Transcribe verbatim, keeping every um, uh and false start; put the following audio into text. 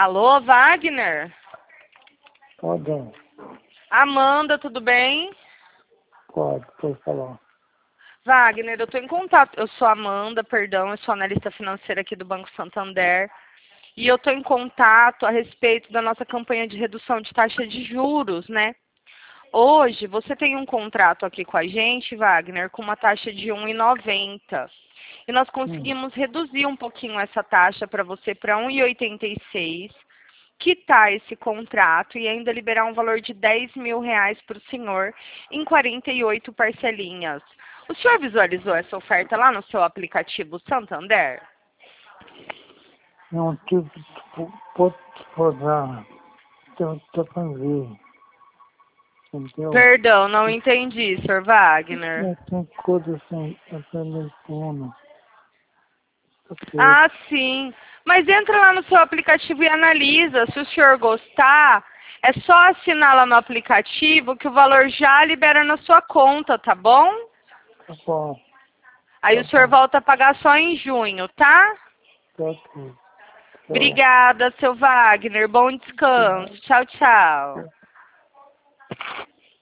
Alô, Wagner? Pode, Amanda, tudo bem? pode, pode falar. Wagner, eu estou em contato. Eu sou Amanda, perdão, eu sou analista financeira aqui do Banco Santander. E eu estou em contato a respeito da nossa campanha de redução de taxa de juros, né? Hoje, você tem um contrato aqui com a gente, Wagner, com uma taxa de um vírgula noventa. E nós Hum, conseguimos reduzir um pouquinho essa taxa para você para um vírgula oitenta e seis, quitar esse contrato e ainda liberar um valor de dez mil reais para o senhor em quarenta e oito parcelinhas. O senhor visualizou essa oferta lá no seu aplicativo Santander? não tive, pode rodar, estou para ver, entendeu? Perdão, não entendi, senhor Wagner. Não tem coisa assim, é telefone, porque Ah, sim. Mas entra lá no seu aplicativo e analisa. Se o senhor gostar, é só assinar lá no aplicativo que o valor já libera na sua conta, tá bom? tá bom, Aí tá o senhor bom, volta a pagar só em junho, tá? tá ok, tá. Obrigada, seu Wagner. Bom descanso. Tchau, tchau.